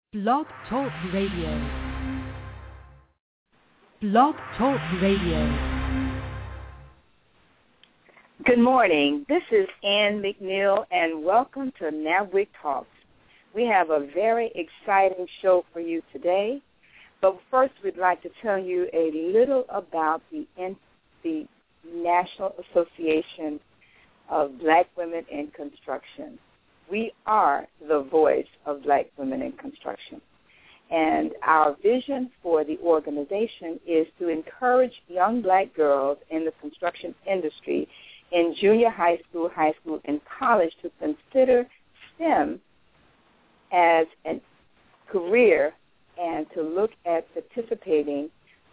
Blog Talk Radio. Blog Talk Radio. Good morning. This is Ann McNeil, and welcome to NABWIC Talks. We have a very exciting show for you today, but first we'd like to tell you a little about the National Association of Black Women in Construction. We are the voice of Black women in construction. And our vision for the organization is to encourage young Black girls in the construction industry in junior high school, and college to consider STEM as a career and to look at participating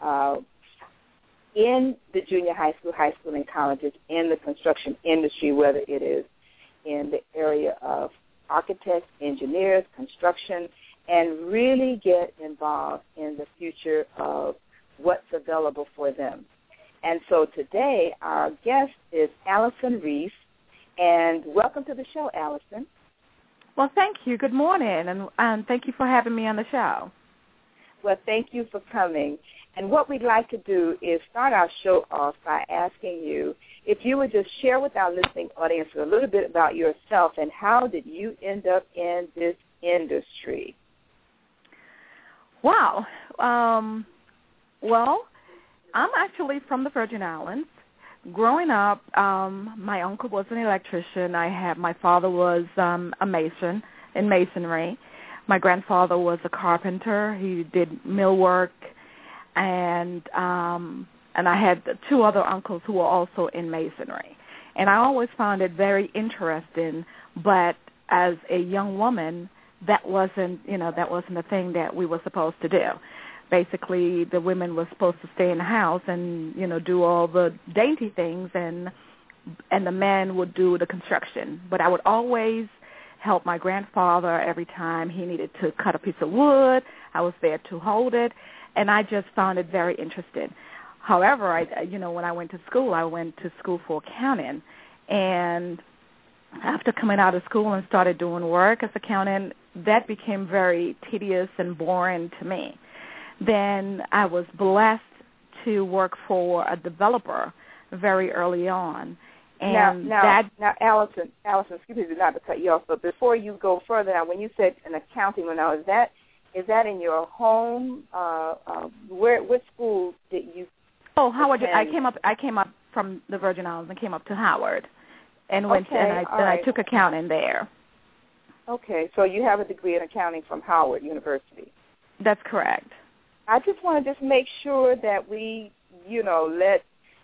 in the junior high school, and colleges in the construction industry, whether it is in the area of architects, engineers, construction, and really get involved in the future of what's available for them. And so today our guest is Allison Reese, and welcome to the show, Allison. Well, thank you. Good morning, and thank you for having me on the show. Well, thank you for coming. And what we'd like to do is start our show off by asking you if you would just share with our listening audience a little bit about yourself and how did you end up in this industry? Wow. Well, I'm actually from the Virgin Islands. Growing up, my uncle was an electrician. My father was a mason in masonry. My grandfather was a carpenter. He did millwork, and I had two other uncles who were also in masonry. And I always found it very interesting, but as a young woman, that wasn't the thing that we were supposed to do. Basically, the women were supposed to stay in the house and, do all the dainty things, and the men would do the construction. But I would always help my grandfather every time he needed to cut a piece of wood. I was there to hold it, and I just found it very interesting. However, when I went to school for accounting, and after coming out of school and started doing work as accountant, that became very tedious and boring to me. Then I was blessed to work for a developer very early on. And now, Allison, excuse me not to cut you off, but before you go further, now, when you said an accounting, is that in your home? What school did you? Oh, Howard. I came up from the Virgin Islands and came up to Howard, and I took accounting there. Okay, so you have a degree in accounting from Howard University. That's correct. I just want to make sure that we, let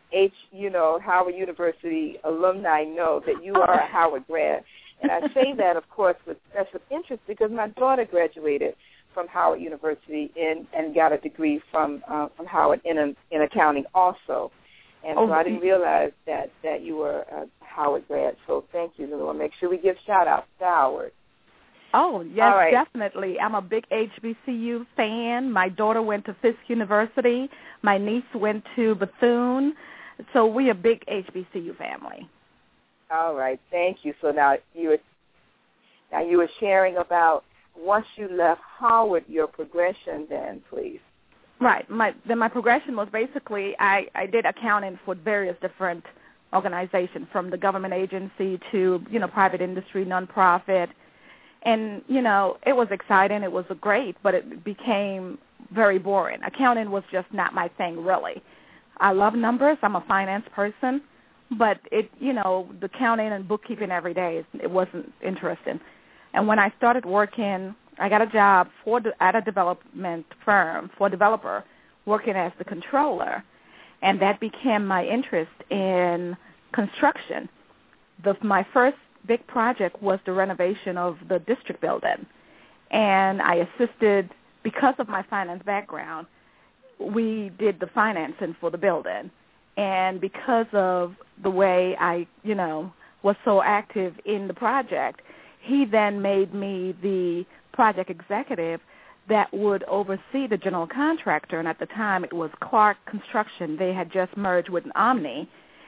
Howard University alumni know that you are a Howard grad. And I say that, of course, with special interest because my daughter graduated from Howard University and got a degree from Howard in accounting also. And so I didn't realize that you were a Howard grad. So thank you. We'll make sure we give shout-outs to Howard. Oh, yes, right. Definitely. I'm a big HBCU fan. My daughter went to Fisk University. My niece went to Bethune. So we're a big HBCU family. All right. Thank you. So now you were sharing about once you left Howard, your progression then, please. Right. My progression was basically I did accounting for various different organizations, from the government agency to, private industry, nonprofit. And, it was exciting. It was great, but it became very boring. Accounting was just not my thing, really. I love numbers. I'm a finance person, but the counting and bookkeeping every day, it wasn't interesting. And when I started working, I got a job at a development firm for a developer, working as the controller, and that became my interest in construction. My first big project was the renovation of the district building, and I assisted, because of my finance background, we did the financing for the building. And because of the way I, was so active in the project, he then made me the project executive that would oversee the general contractor. And at the time, it was Clark Construction. They had just merged with Omni,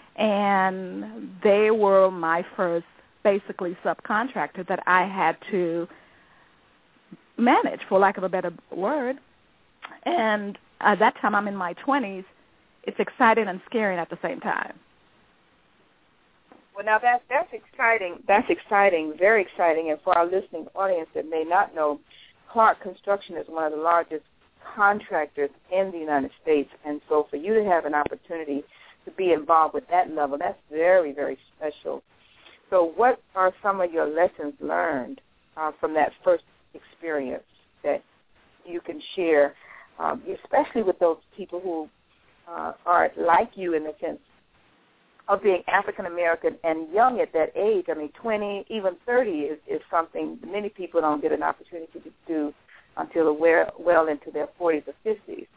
and they were my first, basically, subcontractor that I had to manage, for lack of a better word. And at that time, I'm in my 20s. It's exciting and scary at the same time. Well, now that's exciting. That's exciting, very exciting. And for our listening audience that may not know, Clark Construction is one of the largest contractors in the United States. And so for you to have an opportunity to be involved with that level, that's very, very special. So what are some of your lessons learned from that first experience that you can share, especially with those people who are like you in the sense of being African-American and young at that age? I mean, 20, even 30 is something many people don't get an opportunity to do until well into their 40s or 50s.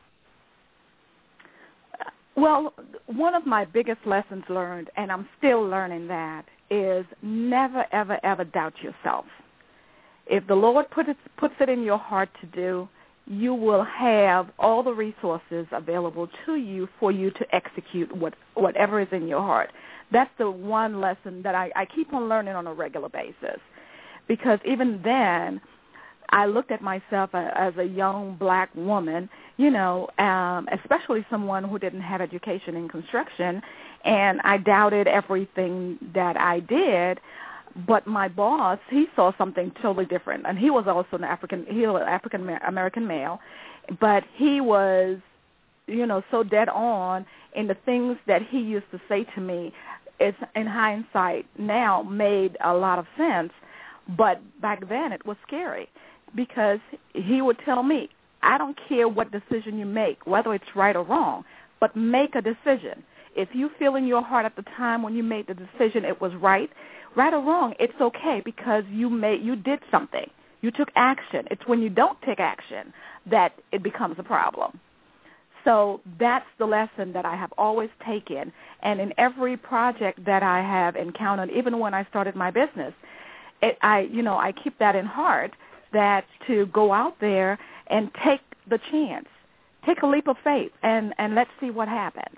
Well, one of my biggest lessons learned, and I'm still learning that, is never, ever, ever doubt yourself. If the Lord puts it in your heart to do, you will have all the resources available to you for you to execute whatever is in your heart. That's the one lesson that I keep on learning on a regular basis, because even then I looked at myself as a young black woman, especially someone who didn't have education in construction, and I doubted everything that I did. But my boss, he saw something totally different, and he was also an African-American male, but he was, so dead on in the things that he used to say to me. It's, in hindsight now, made a lot of sense, but back then it was scary because he would tell me, I don't care what decision you make, whether it's right or wrong, but make a decision. If you feel in your heart at the time when you made the decision it was right or wrong, it's okay because you did something. You took action. It's when you don't take action that it becomes a problem. So that's the lesson that I have always taken. And in every project that I have encountered, even when I started my business, I keep that in heart, that to go out there and take the chance, take a leap of faith, and let's see what happens.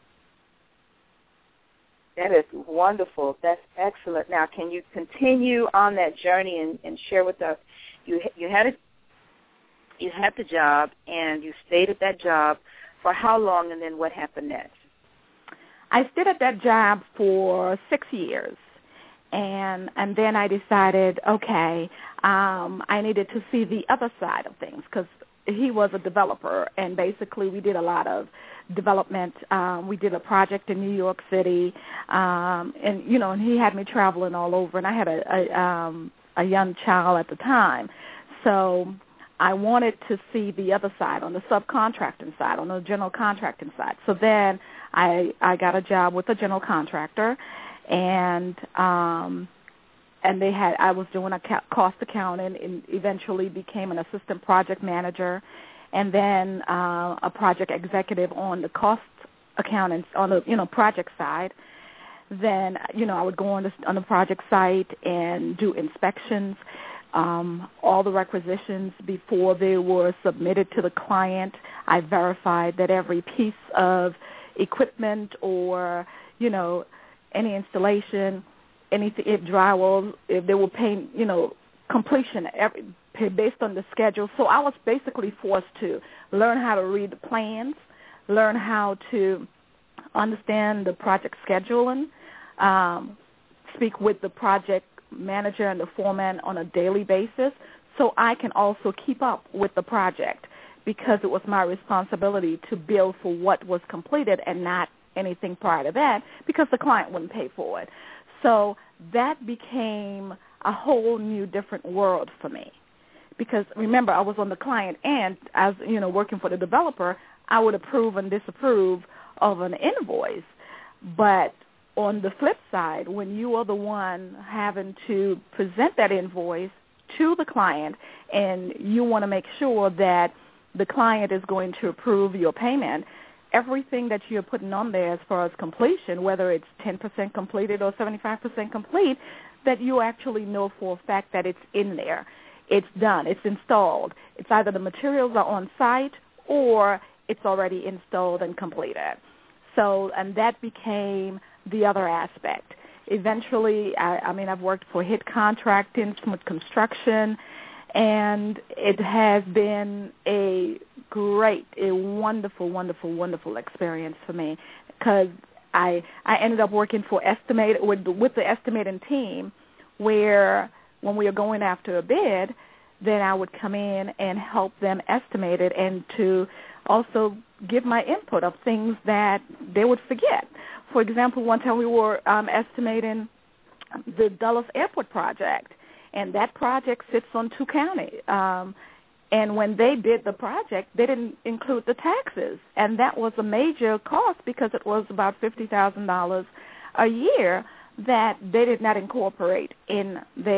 That is wonderful. That's excellent. Now, can you continue on that journey and share with us? You had the job, and you stayed at that job for how long, and then what happened next? I stayed at that job for 6 years, and then I decided, okay, I needed to see the other side of things because he was a developer, and basically we did a lot of development. We did a project in New York City, and he had me traveling all over, and I had a young child at the time. So I wanted to see the other side, on the subcontracting side, on the general contracting side. So then I got a job with a general contractor, and I was doing a cost accounting, and eventually became an assistant project manager, and then a project executive on the cost accounting on the project side. Then I would go on the project site and do inspections, all the requisitions before they were submitted to the client. I verified that every piece of equipment or any installation, anything, if drywall, if they were paying, completion, based on the schedule. So I was basically forced to learn how to read the plans, learn how to understand the project scheduling, speak with the project manager and the foreman on a daily basis so I can also keep up with the project, because it was my responsibility to bill for what was completed and not anything prior to that, because the client wouldn't pay for it. So that became a whole new different world for me, because remember, I was on the client end, as working for the developer. I would approve and disapprove of an invoice, but on the flip side, when you are the one having to present that invoice to the client and you want to make sure that the client is going to approve your payment, everything that you're putting on there as far as completion, whether it's 10% completed or 75% complete, that you actually know for a fact that it's in there. It's done. It's installed. It's either the materials are on site or it's already installed and completed. So, and that became the other aspect. Eventually, I've worked for HIT Contracting, Smith Construction, And it has been a wonderful, wonderful, wonderful experience for me, because I ended up working for with the estimating team, where when we were going after a bid, then I would come in and help them estimate it, and to also give my input of things that they would forget. For example, one time we were estimating the Dulles Airport project, and that project sits on 2 counties. And when they did the project, they didn't include the taxes, and that was a major cost because it was about $50,000 a year that they did not incorporate in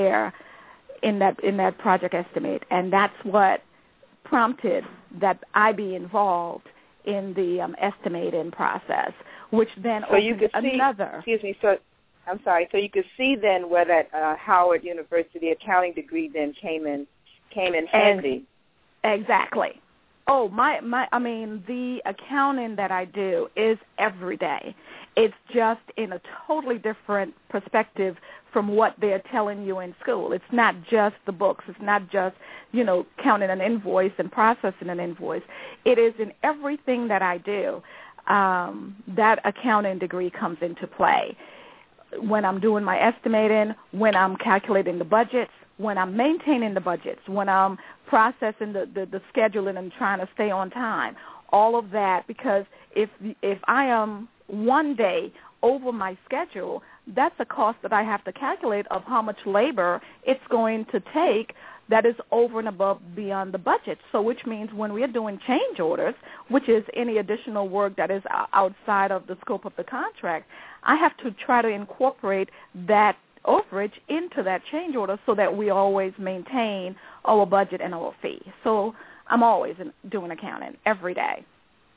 that project estimate, and that's what prompted that I be involved in the estimating process, which then opened another. Excuse me. So I'm sorry. So you could see then where that Howard University accounting degree then came in handy. Exactly. Oh, I mean, the accounting that I do is every day. It's just in a totally different perspective from what they're telling you in school. It's not just the books. It's not just, counting an invoice and processing an invoice. It is in everything that I do. That accounting degree comes into play. When I'm doing my estimating, when I'm calculating the budgets, when I'm maintaining the budgets, when I'm processing the scheduling and trying to stay on time, all of that, because if I am one day over my schedule, that's a cost that I have to calculate of how much labor it's going to take that is over and above beyond the budget. So which means when we're doing change orders, which is any additional work that is outside of the scope of the contract, I have to try to incorporate that overage into that change order so that we always maintain our budget and our fee. So I'm always doing accounting every day.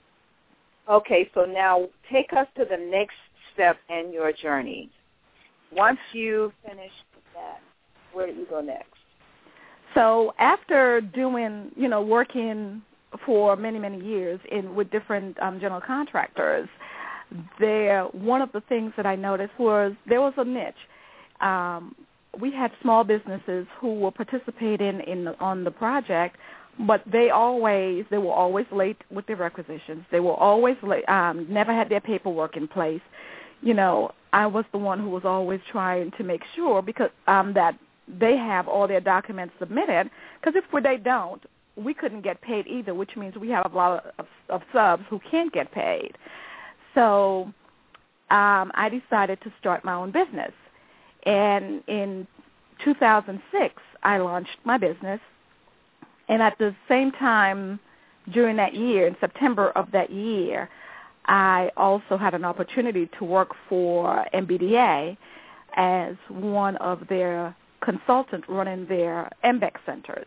Okay, so now take us to the next step in your journey. Once you finish that, where do you go next? So after doing, working for many, many years with different general contractors, one of the things that I noticed was there was a niche. We had small businesses who were participating on the project, but they were always late with their requisitions. They were always late, never had their paperwork in place. I was the one who was always trying to make sure because that they have all their documents submitted, because if they don't, we couldn't get paid either, which means we have a lot of subs who can't get paid. So I decided to start my own business. And in 2006, I launched my business. And at the same time, during that year, in September of that year, I also had an opportunity to work for MBDA as one of their consultants running their MBEC centers.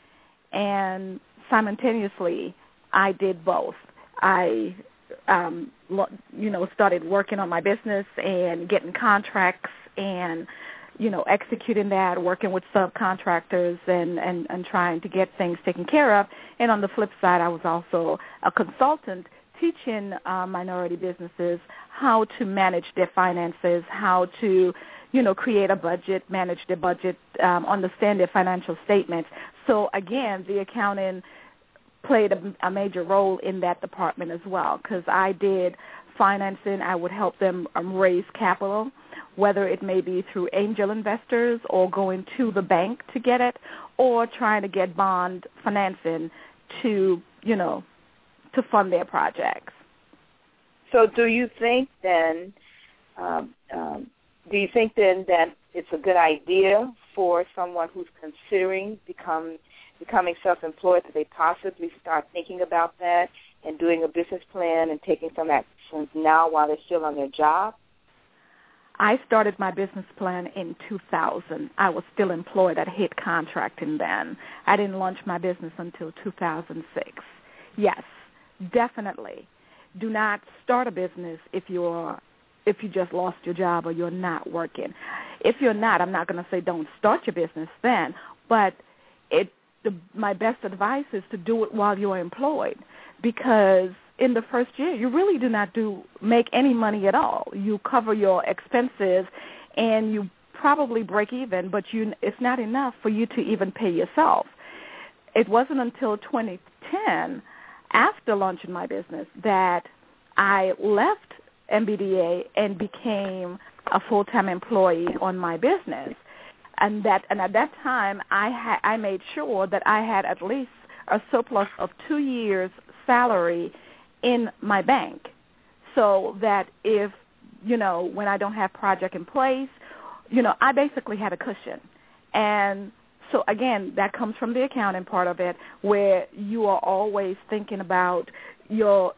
And simultaneously, I did both. I started working on my business and getting contracts and, executing that, working with subcontractors and trying to get things taken care of. And on the flip side, I was also a consultant teaching minority businesses how to manage their finances, how to, create a budget, manage their budget, understand their financial statements. So, again, the accounting played a major role in that department as well, because I did financing. I would help them raise capital, whether it may be through angel investors or going to the bank to get it, or trying to get bond financing to fund their projects. So do you think then that it's a good idea for someone who's considering becoming self-employed that they possibly start thinking about that and doing a business plan and taking some actions now while they're still on their job? I started my business plan in 2000. I was still employed at HIT Contracting then. I didn't launch my business until 2006. Yes, definitely. Do not start a business if you just lost your job or you're not working. If you're not, I'm not going to say don't start your business then, but my best advice is to do it while you're employed, because in the first year you really do not make any money at all. You cover your expenses and you probably break even, but it's not enough for you to even pay yourself. it wasn't until 2010, after launching my business, that I left MBDA and became a full-time employee on my business. And at that time, I made sure that I had at least a surplus of 2 years' salary in my bank, so that if, when I don't have project in place, I basically had a cushion. And so, again, that comes from the accounting part of it, where you are always thinking about your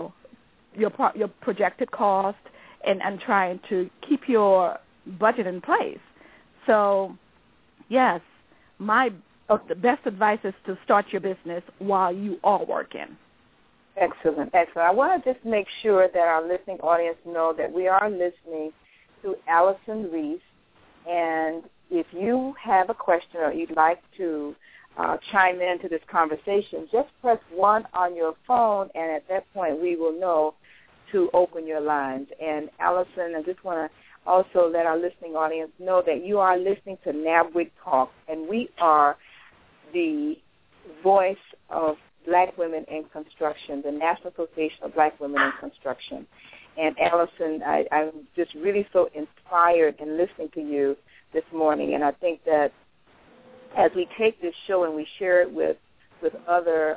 projected cost and trying to keep your budget in place. So, yes, the best advice is to start your business while you are working. Excellent, excellent. I want to just make sure that our listening audience know that we are listening to Allison Reese, and if you have a question or you'd like to chime into this conversation, just press 1 on your phone, and at that point we will know to open your lines. And Allison, I just want to also let our listening audience know that you are listening to NABWIC Talk, and we are the voice of Black Women in Construction, the National Association of Black Women in Construction. And Allison, I'm just really so inspired in listening to you this morning, and I think that as we take this show and we share it with other,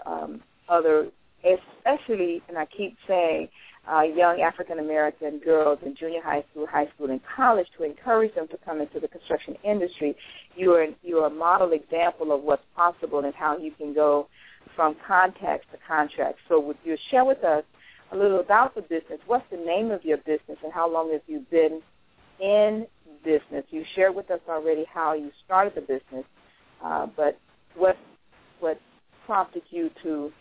especially, and I keep saying, young African-American girls in junior high school, and college, to encourage them to come into the construction industry, you're a model example of what's possible and how you can go from contacts to contracts. So would you share with us a little about the business? What's the name of your business, and how long have you been in business? You shared with us already how you started the business, but what prompted you to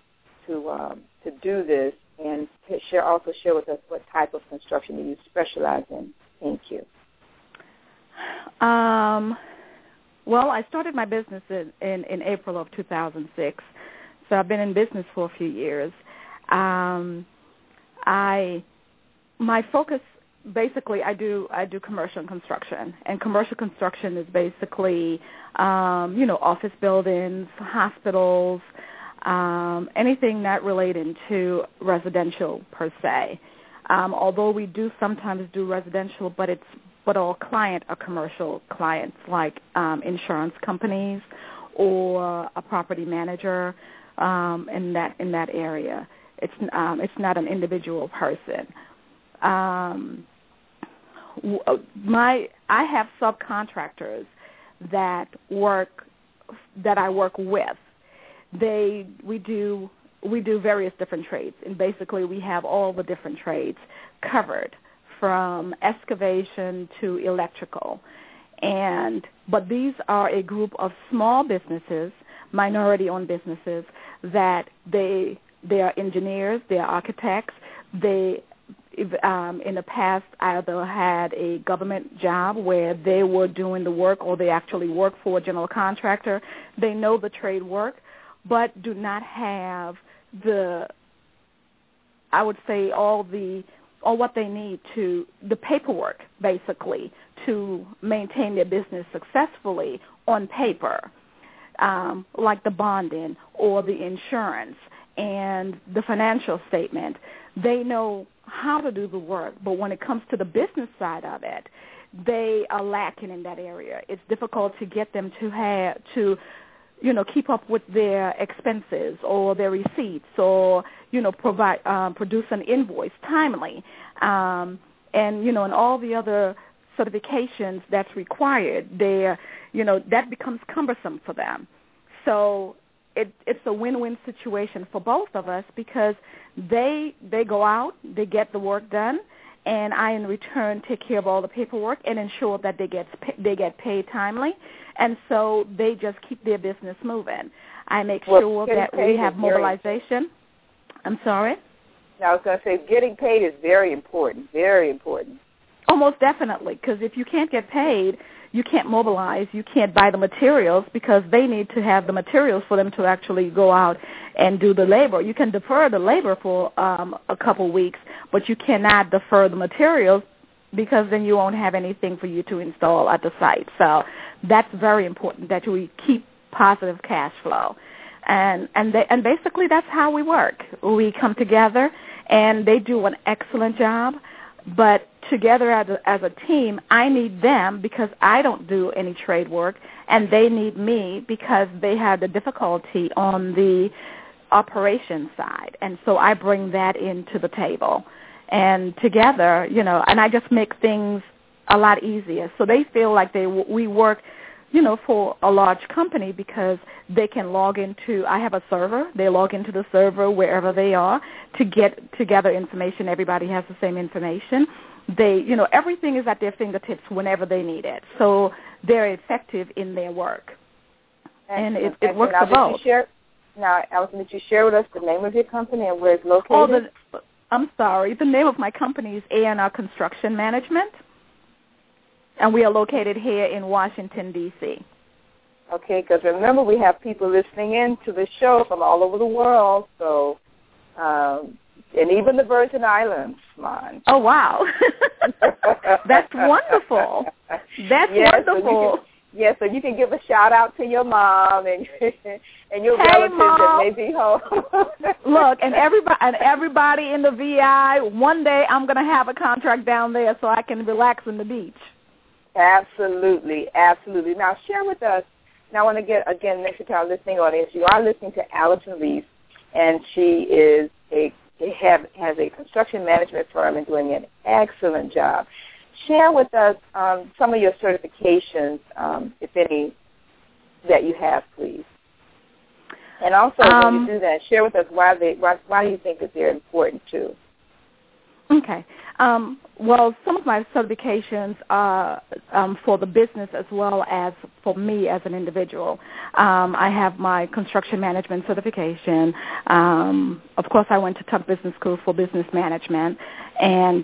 do this, and also share with us what type of construction do you specialize in? Thank you. Well, I started my business in April of 2006, so I've been in business for a few years. My focus, basically, I do commercial construction, and commercial construction is basically, office buildings, hospitals, anything not relating to residential per se. Although we do sometimes do residential, but our client are commercial clients, like insurance companies or a property manager in that area. It's not an individual person. I have subcontractors that I work with. We do various different trades, and basically we have all the different trades covered, from excavation to electrical. But these are a group of small businesses, minority-owned businesses, that they are engineers, they are architects. They, in the past, either had a government job where they were doing the work, or they actually work for a general contractor. They know the trade work, but do not have all what they need to, the paperwork, basically, to maintain their business successfully on paper, like the bonding or the insurance and the financial statement. They know how to do the work, but when it comes to the business side of it, they are lacking in that area. It's difficult to get them to keep up with their expenses or their receipts, or produce an invoice timely, and all the other certifications that's required. That becomes cumbersome for them. So it's a win-win situation for both of us, because they go out, they get the work done, and I, in return, take care of all the paperwork and ensure that they get paid timely, and so they just keep their business moving. I make sure that we have mobilization. I'm sorry? No, I was going to say getting paid is very important, very important. Oh, most definitely, because if you can't get paid, you can't mobilize, you can't buy the materials, because they need to have the materials for them to actually go out and do the labor. You can defer the labor for a couple weeks, but you cannot defer the materials, because then you won't have anything for you to install at the site. So that's very important, that we keep positive cash flow. And basically that's how we work. We come together, and they do an excellent job. But together as a team, I need them because I don't do any trade work, and they need me because they have the difficulty on the operations side. And so I bring that into the table. And together, and I just make things a lot easier. So they feel like we work, for a large company because they can log into, I have a server, they log into the server wherever they are to get together information. Everybody has the same information. They, everything is at their fingertips whenever they need it. So they're effective in their work. And it works for both. Now, Allison, did you share with us the name of your company and where it's located? I'm sorry. The name of my company is A&R Construction Management. And we are located here in Washington, D.C. Okay, because remember, we have people listening in to the show from all over the world, so, and even the Virgin Islands, Mon. Oh, wow. That's wonderful. That's wonderful. So you can give a shout-out to your mom and your relatives Mom. that may be home. Look, and everybody in the VI, one day I'm going to have a contract down there so I can relax on the beach. Absolutely. Now, share with us. Now, I want to get, again, next to our listening audience. You are listening to Allison Reese, and she has a construction management firm and doing an excellent job. Share with us some of your certifications, if any, that you have, please. And also, when you do that, share with us why you think that they're important, too. Okay. Well, some of my certifications are for the business as well as for me as an individual. I have my construction management certification. Of course, I went to Tuck Business School for business management. And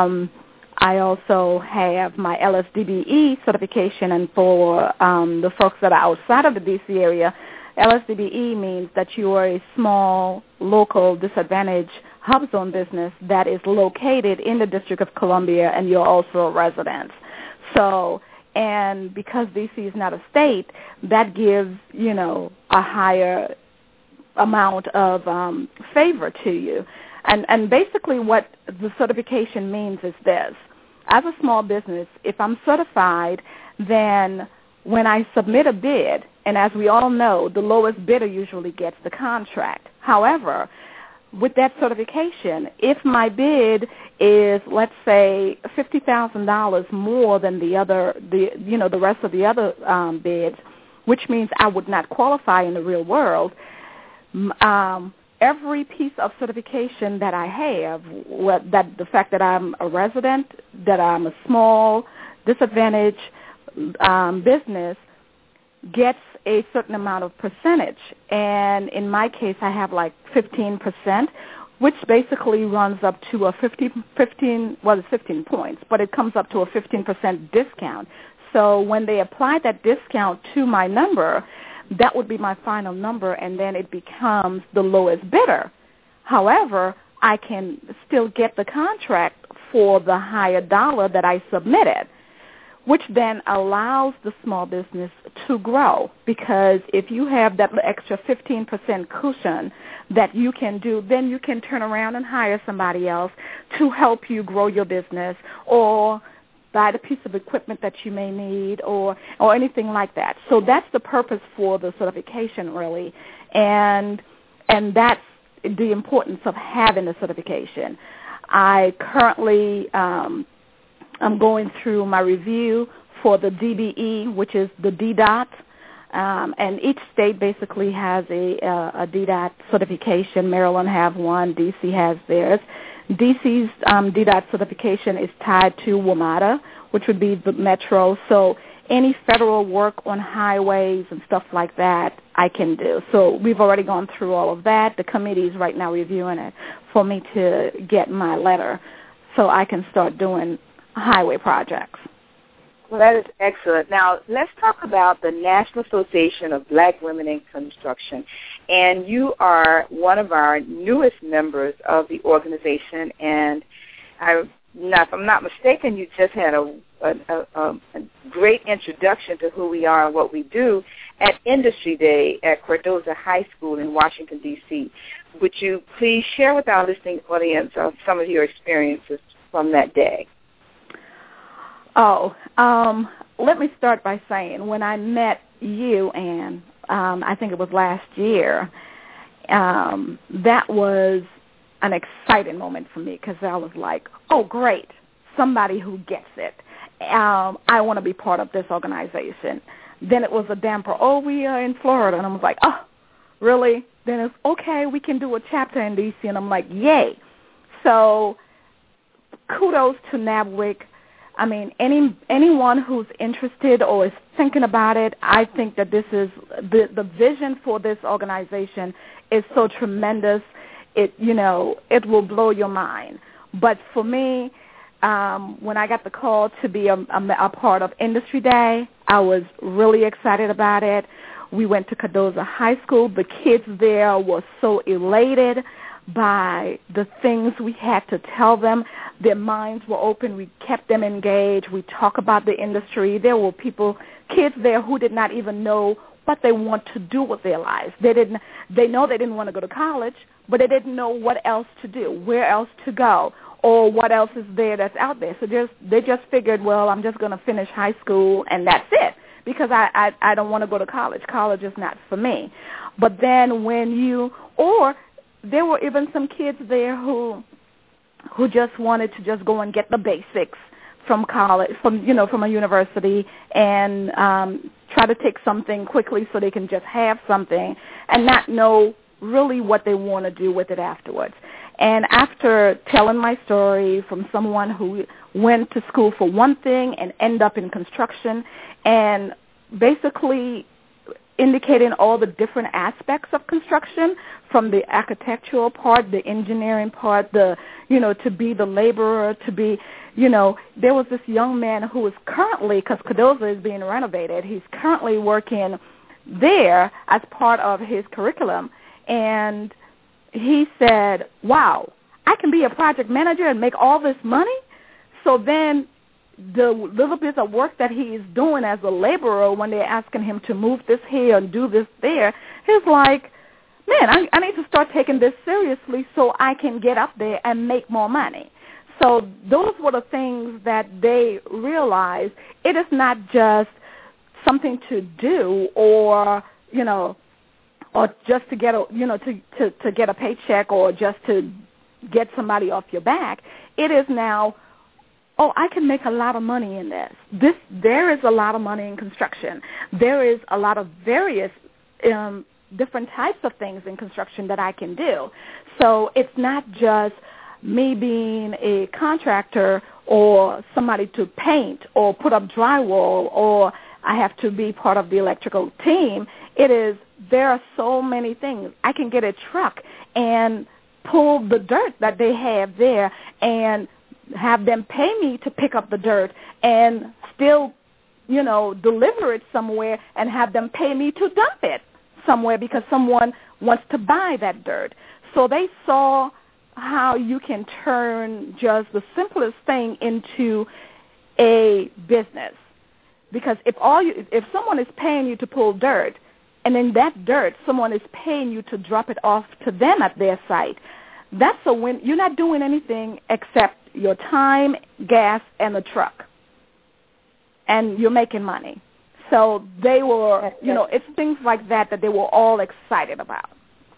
I also have my LSDBE certification. And for the folks that are outside of the D.C. area, LSDBE means that you are a small, local, disadvantaged hub zone business that is located in the District of Columbia, and you're also a resident. So, and because D.C. is not a state, that gives, a higher amount of favor to you. And basically what the certification means is this. As a small business, if I'm certified, then when I submit a bid, and as we all know, the lowest bidder usually gets the contract. However, with that certification, if my bid is, let's say, $50,000 more than the rest of the other bids, which means I would not qualify in the real world, every piece of certification that I have, that the fact that I'm a resident, that I'm a small, disadvantaged business, gets a certain amount of percentage. And in my case, I have like 15%, which basically runs up to a 15 points, but it comes up to a 15% discount. So when they apply that discount to my number, that would be my final number, and then it becomes the lowest bidder. However, I can still get the contract for the higher dollar that I submitted, which then allows the small business to grow, because if you have that extra 15% cushion that you can do, then you can turn around and hire somebody else to help you grow your business or buy the piece of equipment that you may need or anything like that. So that's the purpose for the certification, really, and that's the importance of having the certification. I currently I'm going through my review for the DBE, which is the DDOT, and each state basically has a DDOT certification. Maryland have one. D.C. has theirs. D.C.'s DDOT certification is tied to WMATA, which would be the metro. So any federal work on highways and stuff like that, I can do. So we've already gone through all of that. The committee is right now reviewing it for me to get my letter so I can start doing highway projects. Well, that is excellent. Now, let's talk about the National Association of Black Women in Construction. And you are one of our newest members of the organization. And if I'm not mistaken, you just had a great introduction to who we are and what we do. at Industry Day at Cardozo High School in Washington, D.C. Would you please share with our listening audience some of your experiences from that day? Let me start by saying when I met you, Ann, I think it was last year, that was an exciting moment for me because I was like, oh, great, somebody who gets it. I want to be part of this organization. Then it was a damper. Oh, we are in Florida. And I was like, oh, really? Then it's, okay, we can do a chapter in D.C. And I'm like, yay. So kudos to NABWIC. I mean, anyone who's interested or is thinking about it, I think that this is the vision for this organization is so tremendous. It will blow your mind. But for me, when I got the call to be a part of Industry Day, I was really excited about it. We went to Cardozo High School. The kids there were so elated by the things we had to tell them. Their minds were open. We kept them engaged. We talked about the industry. There were kids there who did not even know what they want to do with their lives. They know they didn't want to go to college, but they didn't know what else to do, where else to go, or what else is there that's out there. So they just figured, well, I'm just going to finish high school and that's it, because I don't want to go to college. College is not for me. But then there were even some kids there who just wanted to just go and get the basics from college, from a university, and try to take something quickly so they can just have something and not know really what they want to do with it afterwards. And after telling my story from someone who went to school for one thing and ended up in construction, and basically indicating all the different aspects of construction, from the architectural part, the engineering part, to be the laborer, to be, there was this young man who is currently, because Cardozo is being renovated, he's currently working there as part of his curriculum, and he said, wow, I can be a project manager and make all this money? So then the little bit of work that he's doing as a laborer, when they're asking him to move this here and do this there, he's like, man, I need to start taking this seriously so I can get up there and make more money. So those were the things that they realized. It is not just something to do or just to get to get a paycheck or just to get somebody off your back. It is now, oh, I can make a lot of money in this. There is a lot of money in construction. There is a lot of various different types of things in construction that I can do. So it's not just me being a contractor or somebody to paint or put up drywall, or I have to be part of the electrical team. There are so many things. I can get a truck and pull the dirt that they have there and have them pay me to pick up the dirt and still, deliver it somewhere and have them pay me to dump it somewhere because someone wants to buy that dirt. So they saw how you can turn just the simplest thing into a business. Because if someone is paying you to pull dirt, and then that dirt, someone is paying you to drop it off to them at their site, that's a win. You're not doing anything except your time, gas, and the truck, and you're making money. So they were, it's things like that they were all excited about.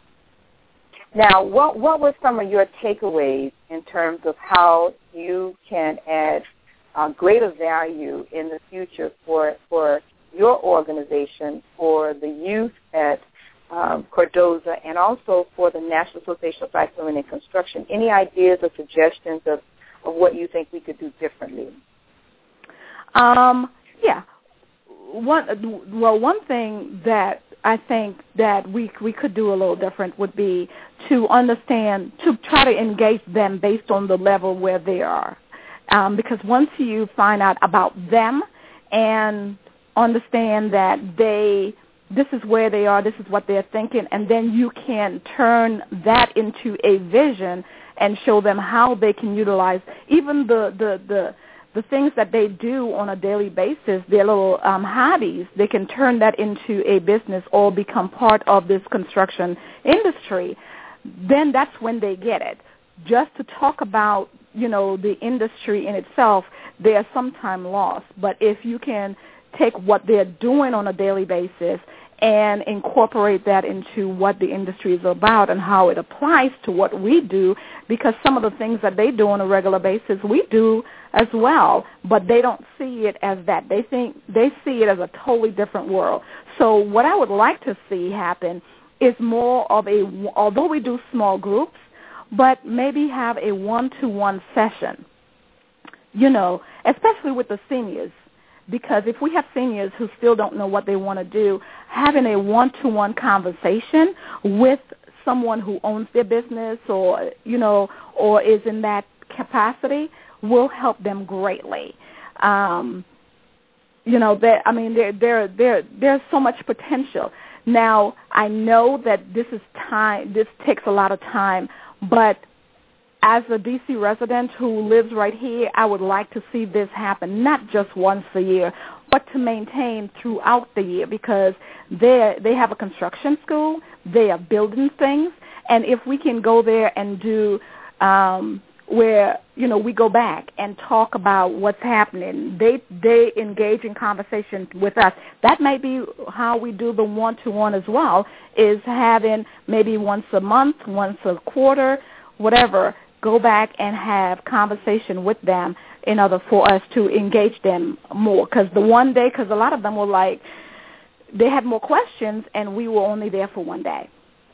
Now, what were some of your takeaways in terms of how you can add greater value in the future for your organization, for the youth at Cardozo, and also for the National Association of Black Women in Construction? Any ideas or suggestions of what you think we could do differently? Yeah. One thing that I think that we could do a little different would be to try to engage them based on the level where they are. Because once you find out about them and understand that this is where they are, this is what they're thinking, and then you can turn that into a vision and show them how they can utilize even the the things that they do on a daily basis, their little hobbies, they can turn that into a business or become part of this construction industry, then that's when they get it. Just to talk about, the industry in itself, they are sometimes lost. But if you can take what they're doing on a daily basis and incorporate that into what the industry is about and how it applies to what we do, because some of the things that they do on a regular basis we do as well, but they don't see it as that. They see it as a totally different world. So what I would like to see happen is more of although we do small groups, but maybe have a one-to-one session, especially with the seniors. Because if we have seniors who still don't know what they want to do, having a one-to-one conversation with someone who owns their business or is in that capacity will help them greatly. There's so much potential. Now, I know that this takes a lot of time, but as a D.C. resident who lives right here, I would like to see this happen, not just once a year, but to maintain throughout the year, because they have a construction school, they are building things, and if we can go there and do where, we go back and talk about what's happening, they engage in conversation with us. That may be how we do the one-to-one as well, is having maybe once a month, once a quarter, whatever, go back and have conversation with them in order for us to engage them more. Because a lot of them were they had more questions, and we were only there for one day.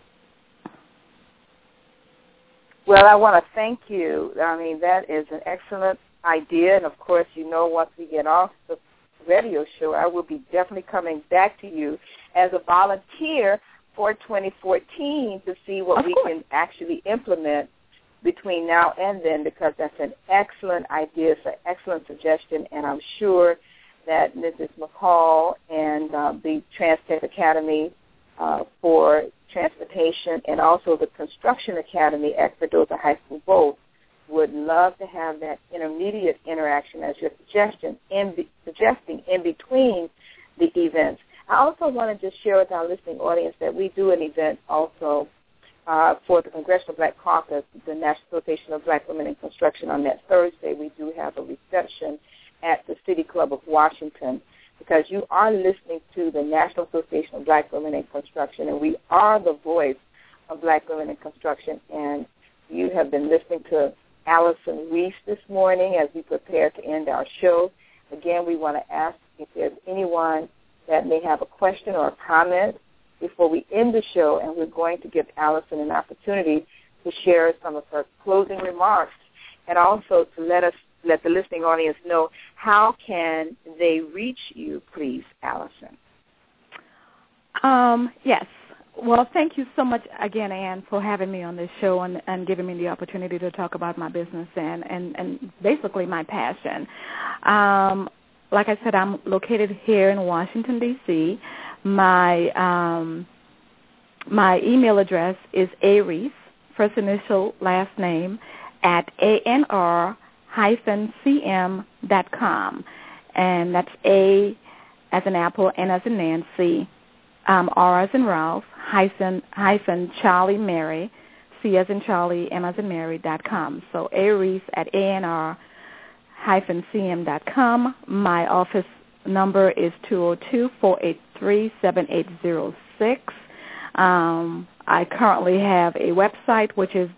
Well, I want to thank you. That is an excellent idea. And, of course, once we get off the radio show, I will be definitely coming back to you as a volunteer for 2014 to see what we can actually implement between now and then, because that's an excellent idea. It's an excellent suggestion, and I'm sure that Mrs. McCall and the TransTech Academy for Transportation and also the Construction Academy at Cardozo High School both would love to have that intermediate interaction, as you're suggesting in between the events. I also want to just share with our listening audience that we do an event also for the Congressional Black Caucus, the National Association of Black Women in Construction. On that Thursday, we do have a reception at the City Club of Washington, because you are listening to the National Association of Black Women in Construction, and we are the voice of Black women in construction. And you have been listening to Allison Reese this morning as we prepare to end our show. Again, we want to ask if there's anyone that may have a question or a comment before we end the show, and we're going to give Allison an opportunity to share some of her closing remarks, and also to let the listening audience know how can they reach you, please, Allison. Yes. Well, thank you so much again, Ann, for having me on this show and giving me the opportunity to talk about my business and basically my passion. Like I said, I'm located here in Washington, D.C. My email address is Aries, first initial, last name, at ANR-CM.com. And that's A as in Apple, N as in Nancy, R as in Ralph, hyphen Charlie Mary, C as in Charlie, M as in Mary.com. So Aries at ANR-CM.com. My office number is 202-483-7806. I currently have a website, which is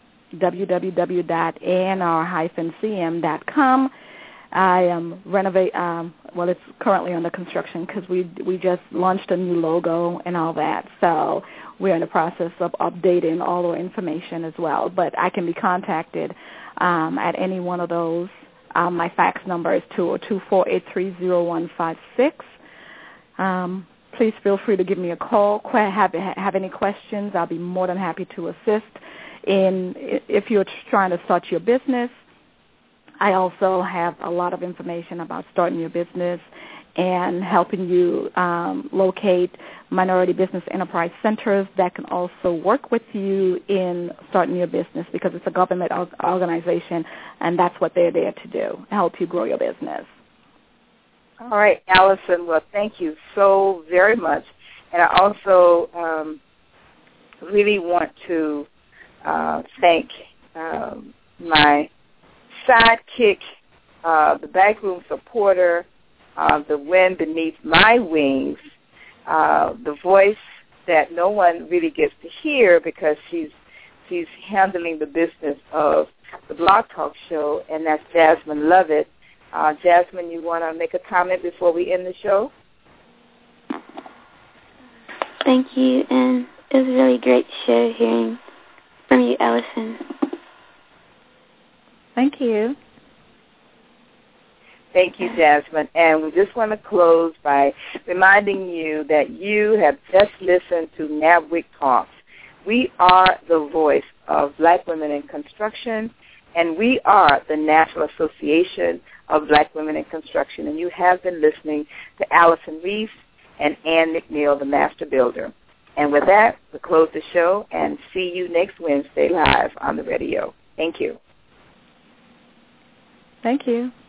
www.anr-cm.com. I am it's currently under construction because we just launched a new logo and all that. So we're in the process of updating all our information as well. But I can be contacted at any one of those. My fax number is 202-483-0156. Please feel free to give me a call. Have any questions, I'll be more than happy to assist. If you're trying to start your business, I also have a lot of information about starting your business and helping you locate minority business enterprise centers that can also work with you in starting your business, because it's a government organization, and that's what they're there to do, help you grow your business. All right, Allison, well, thank you so very much. And I also really want to thank my sidekick, the backroom supporter, the wind beneath my wings, the voice that no one really gets to hear because she's handling the business of the Blog Talk Show, and that's Jasmine Lovett. Jasmine, you want to make a comment before we end the show? Thank you, and it was a really great show hearing from you, Allison. Thank you. Thank you, Jasmine. And we just want to close by reminding you that you have just listened to NABWIC Talks. We are the voice of Black women in construction, and we are the National Association of Black Women in Construction. And you have been listening to Allison Reese and Ann McNeil, the Master Builder. And with that, we'll close the show and see you next Wednesday live on the radio. Thank you. Thank you.